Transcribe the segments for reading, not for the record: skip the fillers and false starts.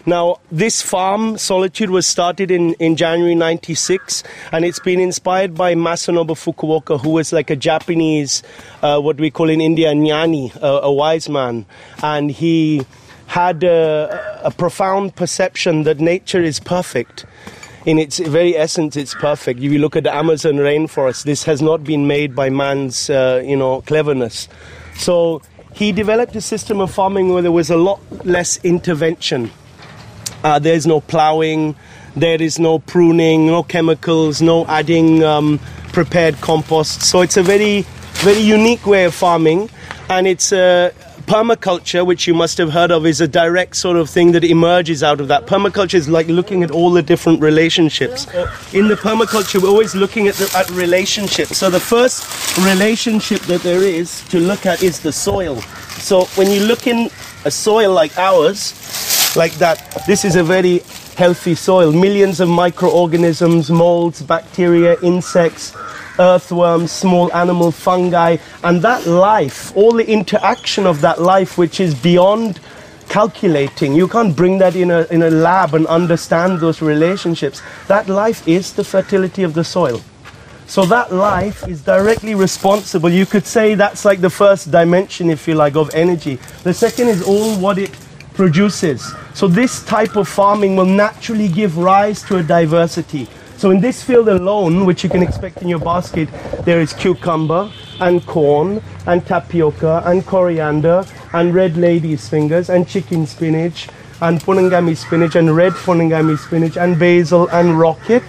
Now, this farm, Solitude, was started in January 96, and it's been inspired by Masanobu Fukuoka, who was like a Japanese, what we call in India, jnani, a wise man. And he had a profound perception that nature is perfect. In its very essence, it's perfect. If you look at the Amazon rainforest, this has not been made by man's, cleverness. So he developed a system of farming where there was a lot less intervention. There's no plowing, there is no pruning, no chemicals, no adding prepared compost. So it's a very, very unique way of farming, and it's permaculture, which you must have heard of, is a direct sort of thing that emerges out of that. Permaculture is like looking at all the different relationships. In the permaculture, we're always looking at relationships. So the first relationship that there is to look at is the soil. So when you look in a soil like ours, like that, this is a very healthy soil. Millions of microorganisms, molds, bacteria, insects, earthworms, small animal, fungi, and that life, all the interaction of that life, which is beyond calculating. You can't bring that in a lab and understand those relationships. That life is the fertility of the soil. So that life is directly responsible. You could say that's like the first dimension, if you like, of energy. The second is all what it produces. So this type of farming will naturally give rise to a diversity. So in this field alone, which you can expect in your basket, there is cucumber and corn and tapioca and coriander and red lady's fingers and chicken spinach and punangami spinach and red punangami spinach and basil and rocket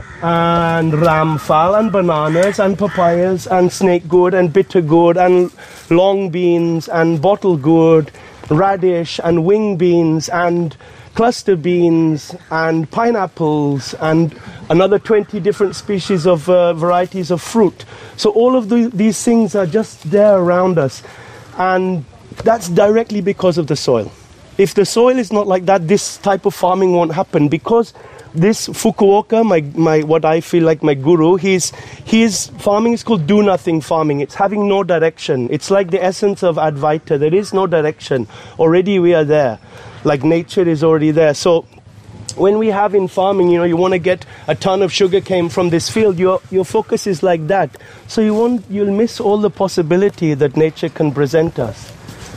and ramphal and bananas and papayas and snake gourd and bitter gourd and long beans and bottle gourd, radish and wing beans and cluster beans and pineapples and another 20 different species of varieties of fruit. So all of these things are just there around us, and that's directly because of the soil. If the soil is not like that, this type of farming won't happen, because this Fukuoka, my what I feel like my guru, his farming is called do nothing farming. It's having no direction. It's like the essence of Advaita. There is no direction. Already we are there. Like nature is already there. So when we have in farming, you want to get a ton of sugarcane from this field, your focus is like that. So you'll miss all the possibility that nature can present us.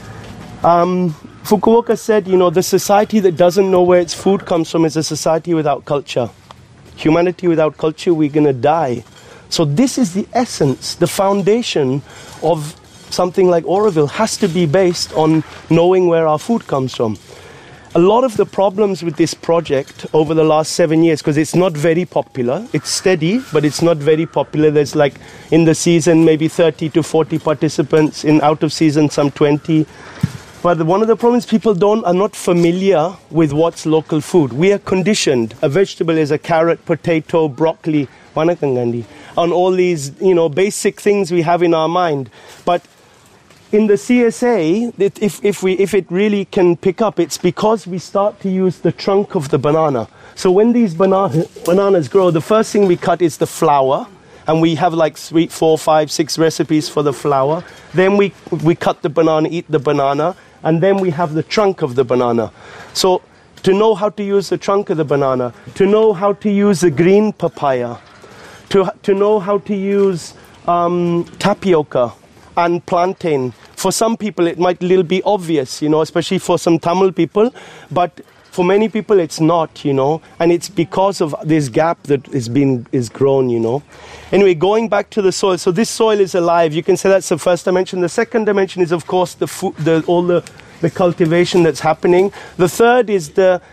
Fukuoka said, the society that doesn't know where its food comes from is a society without culture. Humanity without culture, we're going to die. So this is the essence, the foundation of something like Auroville has to be based on knowing where our food comes from. A lot of the problems with this project over the last 7 years, because it's not very popular, it's steady, but it's not very popular. There's like in the season maybe 30 to 40 participants, in out of season some 20. But one of the problems, people are not familiar with what's local food. We are conditioned. A vegetable is a carrot, potato, broccoli, on all these basic things we have in our mind. But in the CSA, if it really can pick up, it's because we start to use the trunk of the banana. So when these bananas grow, the first thing we cut is the flower, and we have like 3, 4, 5, 6 recipes for the flower. Then we cut the banana, eat the banana, and then we have the trunk of the banana. So to know how to use the trunk of the banana, to know how to use the green papaya, to know how to use tapioca and plantain. For some people it might little be obvious, especially for some Tamil people, but for many people it's not, and it's because of this gap that is grown, Anyway, going back to the soil, so this soil is alive. You can say that's the first dimension. The second dimension is, of course, all the cultivation that's happening. The third is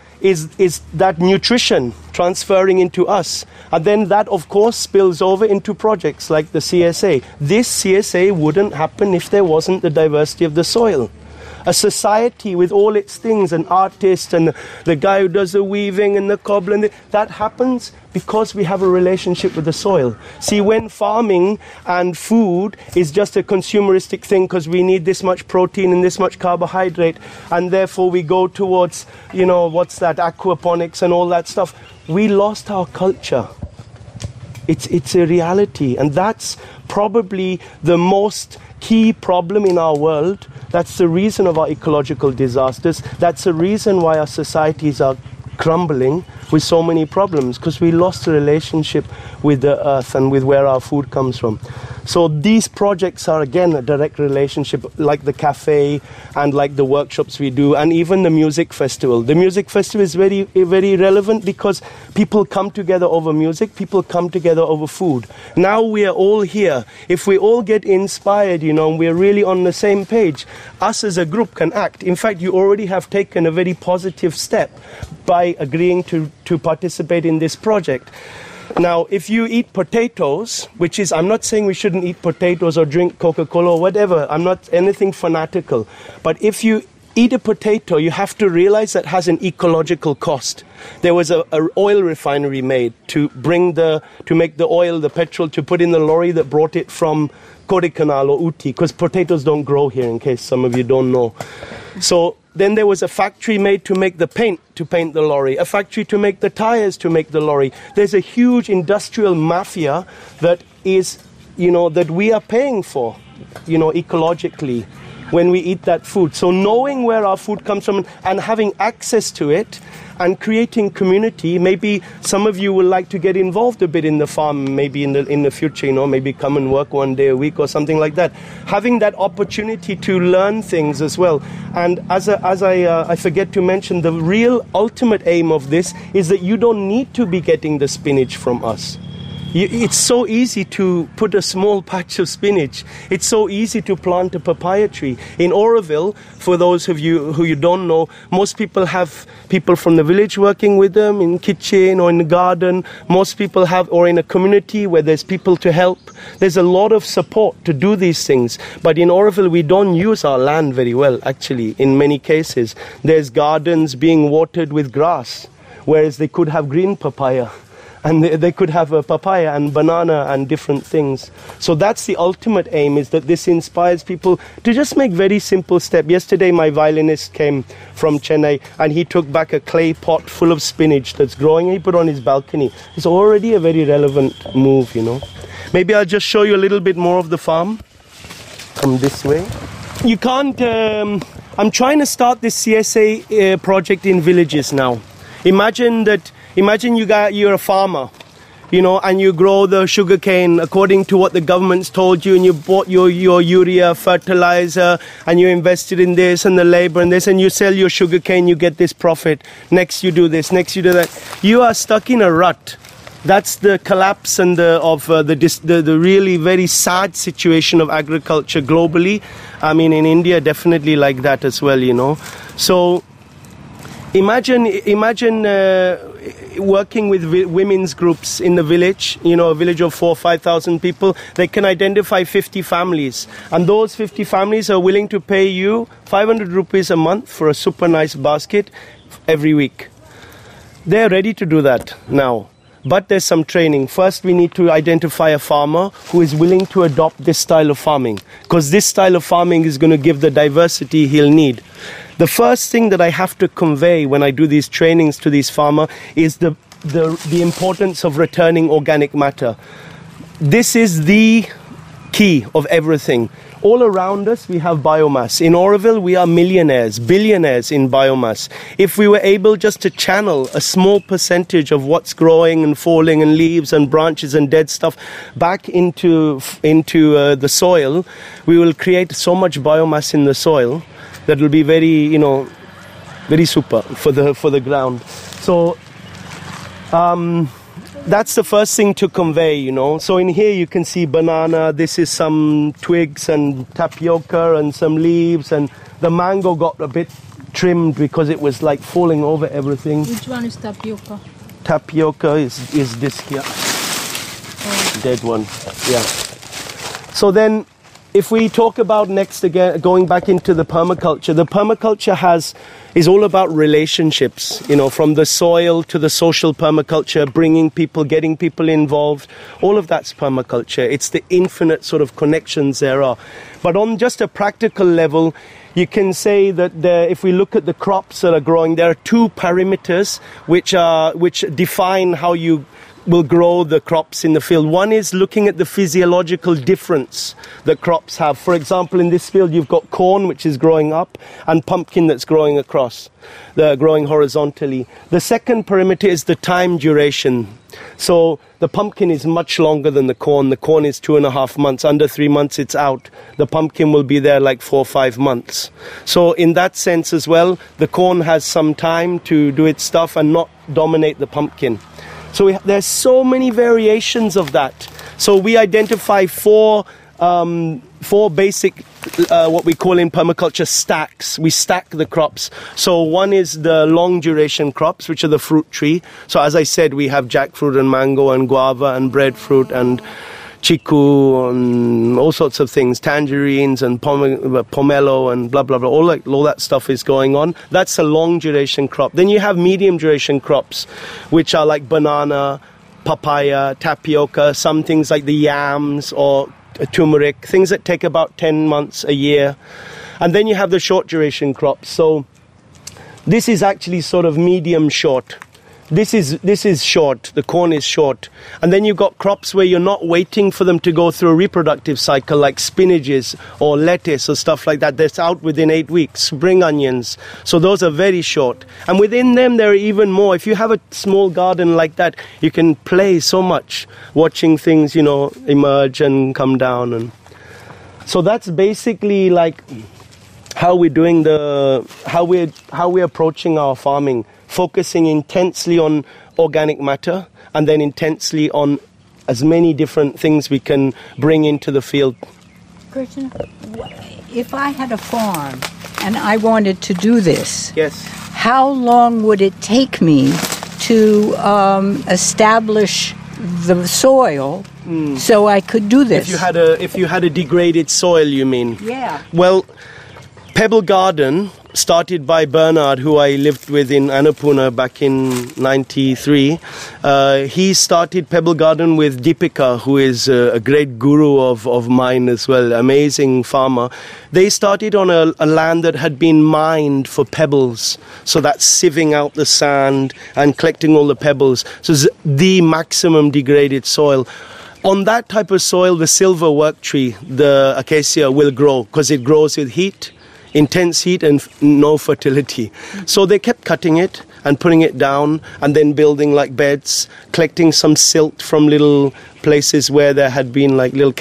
that nutrition transferring into us. And then that, of course, spills over into projects like the CSA. This CSA wouldn't happen if there wasn't the diversity of the soil. A society with all its things, an artist and the guy who does the weaving and the cobbler, that happens because we have a relationship with the soil. See, when farming and food is just a consumeristic thing because we need this much protein and this much carbohydrate, and therefore we go towards, aquaponics and all that stuff, we lost our culture. It's a reality, and that's probably the most key problem in our world That's the reason of our ecological disasters. That's the reason why our societies are crumbling with so many problems, because we lost the relationship with the earth and with where our food comes from. So these projects are again a direct relationship, like the cafe and like the workshops we do, and even the music festival. The music festival is very, very relevant because people come together over music, people come together over food. Now we are all here. If we all get inspired, you know, and we're really on the same page, us as a group can act. In fact, you already have taken a very positive step by agreeing to participate in this project. Now, if you eat potatoes, which is, I'm not saying we shouldn't eat potatoes or drink Coca-Cola or whatever, I'm not anything fanatical, but if you eat a potato, you have to realize that has an ecological cost. There was a oil refinery made to make the oil, the petrol, to put in the lorry that brought it from Kodaikanal or Ooty, because potatoes don't grow here, in case some of you don't know. So then there was a factory made to make the paint, to paint the lorry, a factory to make the tires, to make the lorry. There's a huge industrial mafia that is, you know, that we are paying for, you know, ecologically when we eat that food. So knowing where our food comes from and having access to it and creating community, maybe some of you would like to get involved a bit in the farm, maybe in the future, you know, maybe come and work one day a week or something like that. Having that opportunity to learn things as well. And as I forget to mention, the real ultimate aim of this is that you don't need to be getting the spinach from us. It's so easy to put a small patch of spinach. It's so easy to plant a papaya tree. In Oroville, for those of you who you don't know, most people have people from the village working with them in kitchen or in the garden. Most people have, or in a community where there's people to help. There's a lot of support to do these things. But in Oroville, we don't use our land very well, actually, in many cases. There's gardens being watered with grass, whereas they could have green papaya. And they could have a papaya and banana and different things. So that's the ultimate aim, is that this inspires people to just make very simple steps. Yesterday, my violinist came from Chennai and he took back a clay pot full of spinach that's growing and he put on his balcony. It's already a very relevant move, you know. Maybe I'll just show you a little bit more of the farm. Come this way. You can't... I'm trying to start this CSA project in villages now. Imagine you're a farmer, you know, and you grow the sugarcane according to what the government's told you, and you bought your urea, fertilizer, and you invested in this and the labor and this, and you sell your sugarcane, you get this profit. Next you do this, next you do that. You are stuck in a rut. That's the collapse and the really very sad situation of agriculture globally. I mean, in India, definitely like that as well, you know. So imagine working with women's groups in the village, you know, a village of 4,000 or 5,000 people. They can identify 50 families, and those 50 families are willing to pay you 500 rupees a month for a super nice basket every week. They're ready to do that now. But there's some training. First, we need to identify a farmer who is willing to adopt this style of farming, because this style of farming is going to give the diversity he'll need. The first thing that I have to convey when I do these trainings to these farmers is the importance of returning organic matter. This is the key of everything. All around us, we have biomass. In Oroville, we are millionaires, billionaires in biomass. If we were able just to channel a small percentage of what's growing and falling and leaves and branches and dead stuff back into the soil, we will create so much biomass in the soil that will be very, you know, very super for the ground. So that's the first thing to convey, you know. So in here you can see banana, this is some twigs and tapioca and some leaves, and the mango got a bit trimmed because it was like falling over everything. Which one is tapioca? Tapioca is this here. Oh. Dead one, yeah. So then if we talk about next again, going back into the permaculture is all about relationships, you know, from the soil to the social permaculture, getting people involved. All of that's permaculture. It's the infinite sort of connections there are. But on just a practical level, you can say that if we look at the crops that are growing, there are two parameters which define how you will grow the crops in the field. One is looking at the physiological difference that crops have. For example, in this field you've got corn, which is growing up, and pumpkin that's growing across, growing horizontally. The second parameter is the time duration. So the pumpkin is much longer than the corn. The corn is 2.5 months. Under 3 months it's out. The pumpkin will be there like 4 or 5 months. So in that sense as well, the corn has some time to do its stuff and not dominate the pumpkin. So there's so many variations of that. So we identify four basic, what we call in permaculture, stacks. We stack the crops. So one is the long duration crops, which are the fruit tree. So as I said, we have jackfruit and mango and guava and breadfruit and chiku and all sorts of things, tangerines and pomelo and blah, blah, blah. All that stuff is going on. That's a long duration crop. Then you have medium duration crops, which are like banana, papaya, tapioca, some things like the yams or turmeric, things that take about 10 months, a year. And then you have the short duration crops. So this is actually sort of medium short. This is short, the corn is short. And then you've got crops where you're not waiting for them to go through a reproductive cycle, like spinaches or lettuce or stuff like that. That's out within 8 weeks, spring onions. So those are very short. And within them there are even more. If you have a small garden like that, you can play so much, watching things, emerge and come down. And so that's basically like how we're doing how we're approaching our farming. Focusing intensely on organic matter and then intensely on as many different things we can bring into the field. Krishna, if I had a farm and I wanted to do this, yes, how long would it take me to establish the soil so I could do this? If you had a degraded soil, you mean? Yeah. Well, Pebble Garden, started by Bernard, who I lived with in Annapurna back in 93. He started Pebble Garden with Deepika, who is a great guru of mine as well, amazing farmer. They started on a land that had been mined for pebbles. So that's sieving out the sand and collecting all the pebbles. So it's the maximum degraded soil. On that type of soil, the silver work tree, the acacia, will grow because it grows with heat, intense heat and no fertility. So they kept cutting it and putting it down and then building like beds, collecting some silt from little places where there had been like little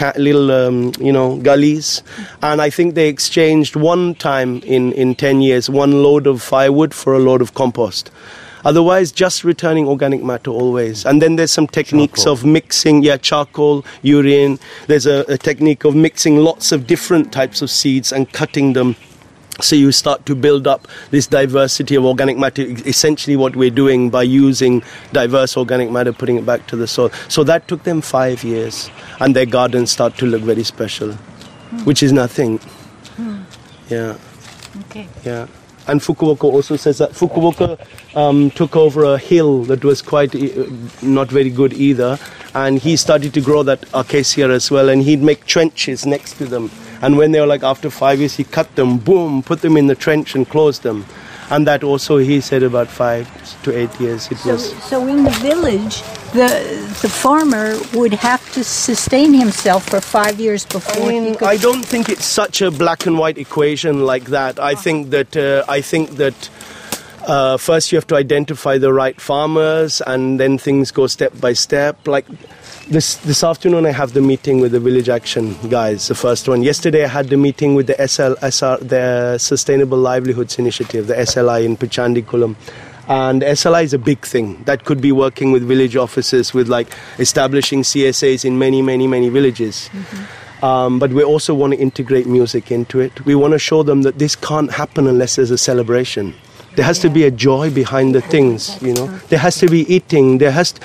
gullies. And I think they exchanged one time in 10 years, one load of firewood for a load of compost. Otherwise, just returning organic matter always. And then there's some techniques of mixing, charcoal, urine. There's a technique of mixing lots of different types of seeds and cutting them. So you start to build up this diversity of organic matter, essentially what we're doing by using diverse organic matter, putting it back to the soil. So that took them 5 years, and their gardens start to look very special, which is nothing. Yeah. Okay. Yeah. And Fukuoka also says that Fukuoka took over a hill that was quite not very good either, and he started to grow that acacia as well, and he'd make trenches next to them. And when they were like after 5 years, he cut them, boom, put them in the trench and closed them. And that also, he said, about 5 to 8 years it was. So in the village, the farmer would have to sustain himself for 5 years before he could... I don't think it's such a black and white equation like that. I think that first you have to identify the right farmers, and then things go step by step. Like this afternoon, I have the meeting with the Village Action guys, the first one. Yesterday, I had the meeting with the the Sustainable Livelihoods Initiative, the SLI in Pichandikulam. And SLI is a big thing. That could be working with village offices, with like establishing CSAs in many, many, many villages. But we also want to integrate music into it. We want to show them that this can't happen unless there's a celebration. There has to be a joy behind the things, There has to be eating. That's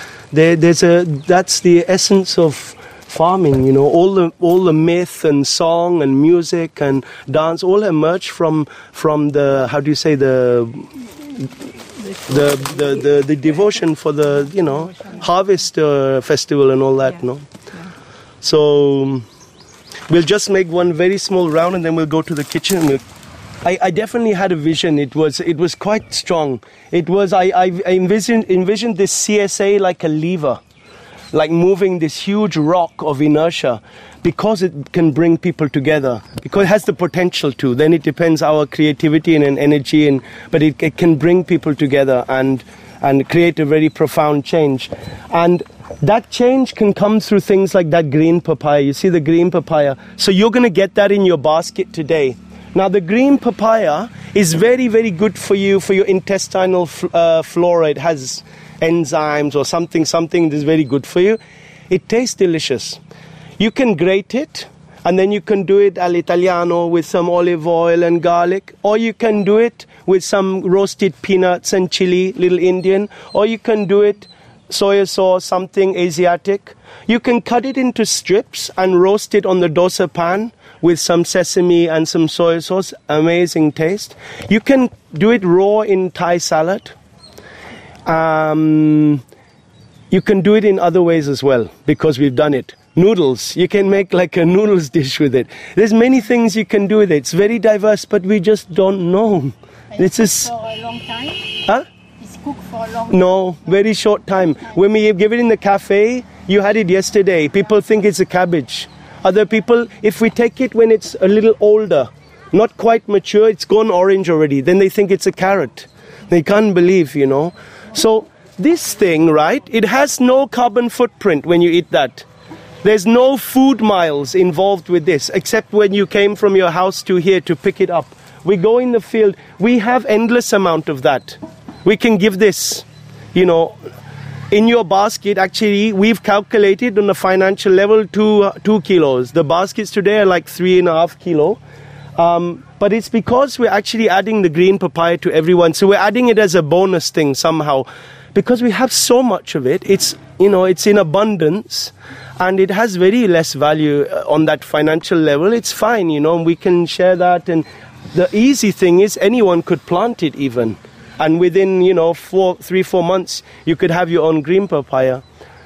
the essence of farming, All the myth and song and music and dance all emerge from the, how do you say, the devotion for the harvest festival and all that. So we'll just make one very small round and then we'll go to the kitchen. I definitely had a vision. It was quite strong. It was I envisioned this CSA like a lever. like moving this huge rock of inertia, because it can bring people together, because it has the potential to. Then it depends our creativity and energy, but it can bring people together and create a very profound change. And that change can come through things like that green papaya. You see the green papaya? So you're going to get that in your basket today. Now the green papaya is very, very good for you, for your intestinal flora. It has enzymes or something that's very good for you. It tastes delicious. You can grate it, and then you can do it all'italiano with some olive oil and garlic, or you can do it with some roasted peanuts and chili, little Indian, or you can do it soy sauce, something Asiatic. You can cut it into strips and roast it on the dosa pan with some sesame and some soy sauce. Amazing taste. You can do it raw in Thai salad. You can do it in other ways as well, because we've done it. Noodles, you can make like a noodles dish with it. There's many things you can do with it. It's very diverse, but we just don't know. This is for a long time? Huh? It's cooked for a long time? No, very short time. When we give it in the cafe, you had it yesterday. People think it's a cabbage. Other people, if we take it when it's a little older, not quite mature, it's gone orange already, then they think it's a carrot. They can't believe, you know. So this thing, right, it has no carbon footprint when you eat that. There's no food miles involved with this, except when you came from your house to here to pick it up. We go in the field. We have endless amount of that. We can give this, you know, in your basket. Actually, we've calculated on the financial level 2 kilos. The baskets today are like 3.5 kilo. But it's because we're actually adding the green papaya to everyone. So we're adding it as a bonus thing somehow. Because we have so much of it, it's, you know, it's in abundance. And it has very less value on that financial level. It's fine, you know, we can share that. And the easy thing is anyone could plant it even. And within, you know, 3-4 months, you could have your own green papaya.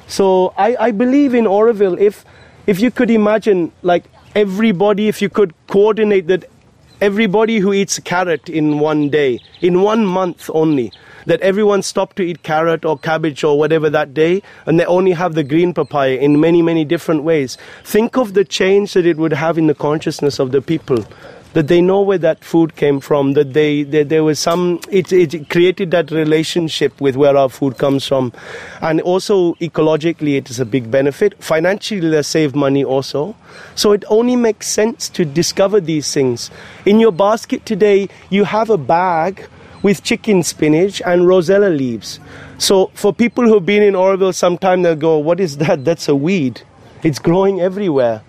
So I believe in Oroville, if you could imagine, like, everybody, if you could coordinate that everybody who eats carrot in one day, in 1 month only, that everyone stopped to eat carrot or cabbage or whatever that day, and they only have the green papaya in many, many different ways. Think of the change that it would have in the consciousness of the people, that they know where that food came from, that there was some, it created that relationship with where our food comes from. And also ecologically it is a big benefit. Financially they save money also. So it only makes sense to discover these things. In your basket today you have a bag with chicken spinach and rosella leaves. So for people who've been in Oroville sometime, they'll go, what is that? That's a weed. It's growing everywhere.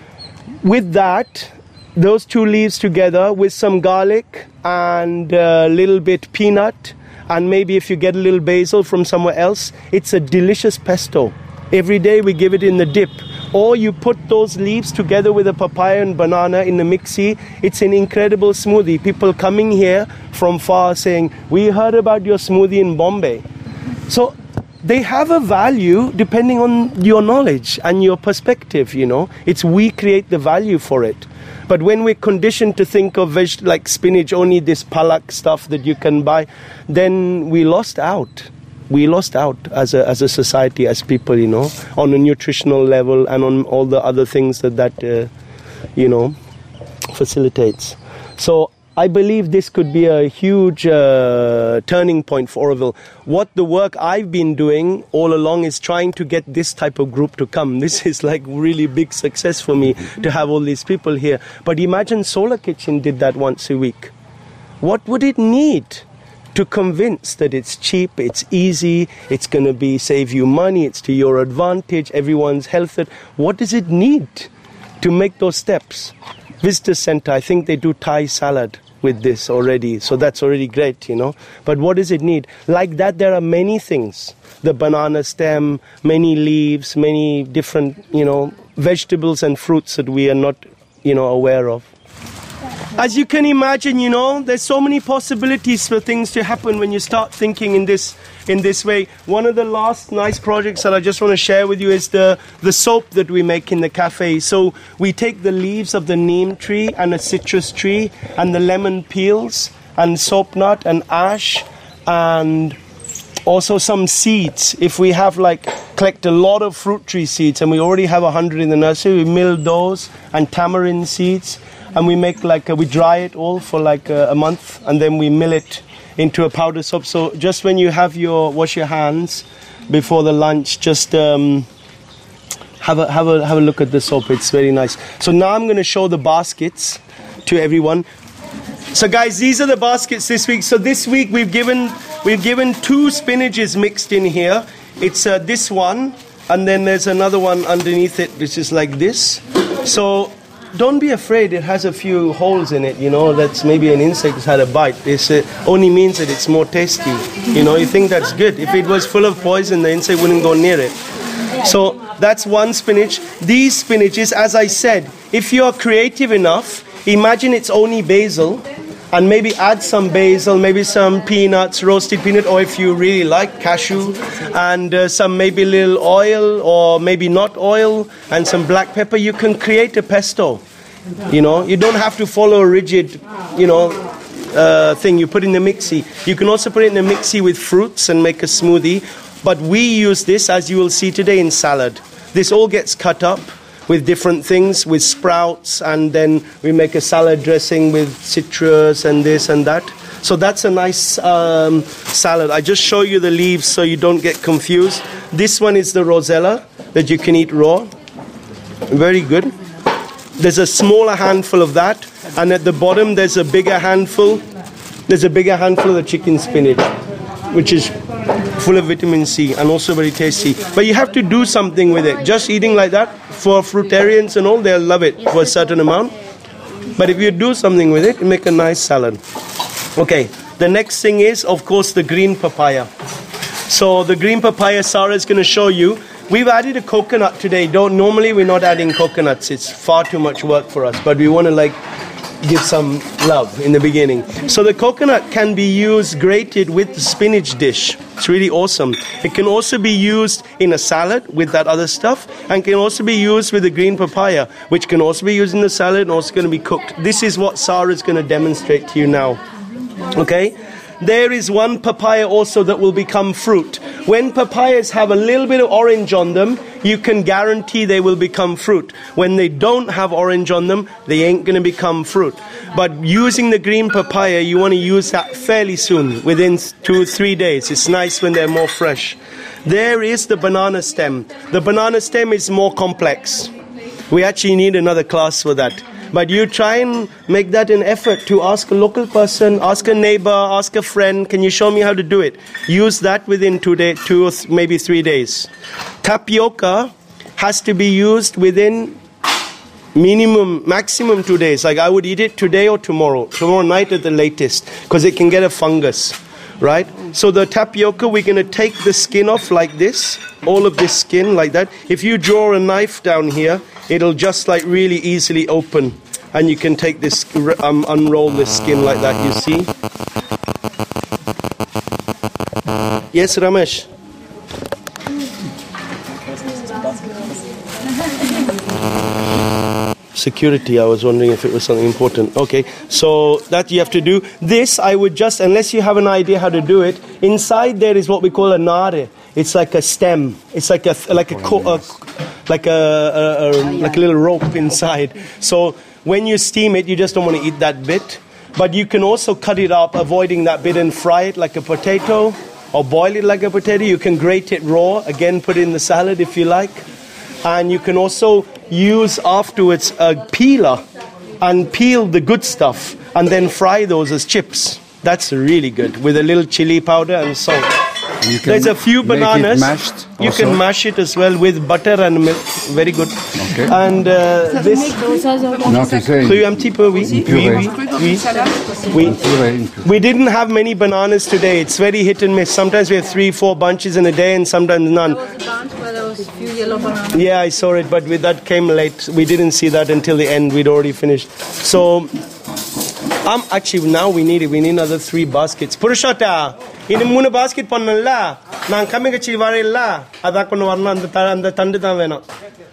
With that, those 2 leaves together with some garlic and a little bit peanut, and maybe if you get a little basil from somewhere else, it's a delicious pesto. Every day we give it in the dip. Or you put those leaves together with a papaya and banana in the mixie. It's an incredible smoothie. People coming here from far saying, we heard about your smoothie in Bombay. So they have a value depending on your knowledge and your perspective, you know. It's we create the value for it. But when we're conditioned to think of like spinach, only this palak stuff that you can buy, then we lost out. We lost out as a society, as people, you know, on a nutritional level and on all the other things that you know, facilitates. So I believe this could be a huge turning point for Oroville. What the work I've been doing all along is trying to get this type of group to come. This is like really big success for me to have all these people here. But imagine Solar Kitchen did that once a week. What would it need to convince that it's cheap, it's easy, it's going to be save you money, it's to your advantage, everyone's healthy? What does it need to make those steps? Visitor Center, I think they do Thai salad with this already, so that's already great, you know. But what does it need? Like that, there are many things. The banana stem, many leaves, many different, you know, vegetables and fruits that we are not, you know, aware of. As you can imagine, you know, there's so many possibilities for things to happen when you start thinking in this way. One of the last nice projects that I just want to share with you is the soap that we make in the cafe. So we take the leaves of the neem tree and a citrus tree and the lemon peels and soap nut and ash and Also some seeds. If we have collect a lot of fruit tree seeds and we already have 100 in the nursery, we mill those and tamarind seeds and we make we dry it all for a month and then we mill it into a powder soap. So just when you have wash your hands before the lunch, just have a look at the soap. It's very nice. So now I'm going to show the baskets to everyone. So guys, these are the baskets this week. So this week we've given 2 spinaches mixed in here. It's this one, and then there's another one underneath it, which is like this. So don't be afraid. It has a few holes in it. That's maybe an insect has had a bite. This only means that it's more tasty. You think that's good. If it was full of poison, the insect wouldn't go near it. So that's one spinach. These spinaches, as I said, if you're creative enough, imagine it's only basil. And maybe add some basil, maybe some peanuts, roasted peanut, or if you really like cashew, and some maybe little oil, or maybe not oil, and some black pepper. You can create a pesto. You don't have to follow a rigid, thing. You put in the mixie. You can also put it in the mixie with fruits and make a smoothie. But we use this, as you will see today, in salad. This all gets cut up with different things, with sprouts, and then we make a salad dressing with citrus and this and that. So that's a nice salad. I just show you the leaves so you don't get confused. This one is the rosella that you can eat raw. Very good. There's a smaller handful of that, and at the bottom there's a bigger handful. There's a bigger handful of the chicken spinach, which is full of vitamin C and also very tasty. But you have to do something with it. Just eating like that, for fruitarians and all, they'll love it for a certain amount. But if you do something with it, you make a nice salad. Okay, the next thing is, of course, the green papaya. So the green papaya, Sarah is going to show you. We've added a coconut today. Normally we're not adding coconuts. It's far too much work for us. But we want to give some love in the beginning. So the coconut can be used grated with the spinach dish. It's really awesome. It can also be used in a salad with that other stuff, and can also be used with the green papaya, which can also be used in the salad and also going to be cooked. This is what Sarah is going to demonstrate to you now. Okay? There is one papaya also that will become fruit. When papayas have a little bit of orange on them, you can guarantee they will become fruit. When they don't have orange on them, they ain't going to become fruit. But using the green papaya, you want to use that fairly soon, within 2-3 days. It's nice when they're more fresh. There is the banana stem. The banana stem is more complex. We actually need another class for that. But you try and make that an effort to ask a local person, ask a neighbor, ask a friend, can you show me how to do it? Use that within 2 or maybe 3 days. Tapioca has to be used within maximum 2 days. I would eat it today or tomorrow night at the latest, because it can get a fungus, right? So the tapioca, we're going to take the skin off like this, all of this skin like that. If you draw a knife down here, it'll just really easily open, and you can take this, unroll this skin like that, you see? Yes, Ramesh? Security, I was wondering if it was something important. Okay, so that you have to do. This, I would just, unless you have an idea how to do it, inside there is what we call a nare. It's like a stem. It's like a little rope inside. So when you steam it, you just don't want to eat that bit. But you can also cut it up, avoiding that bit, and fry it like a potato, or boil it like a potato. You can grate it raw, again put it in the salad if you like. And you can also use afterwards a peeler and peel the good stuff and then fry those as chips. That's really good, with a little chili powder and salt. There's a few bananas. You can mash it as well with butter and milk. Very good. Okay. And this. We didn't have many bananas today. It's very hit and miss. Sometimes we have 3-4 bunches in a day, and sometimes none. There was a bunch where there was a few yellow bananas. Yeah, I saw it, but that came late. We didn't see that until the end. We'd already finished. So, actually now we need another 3 baskets. Purushota. In the basket, Panala, Nan coming a chivarilla, Adakon Warna and the Tanditan Vena.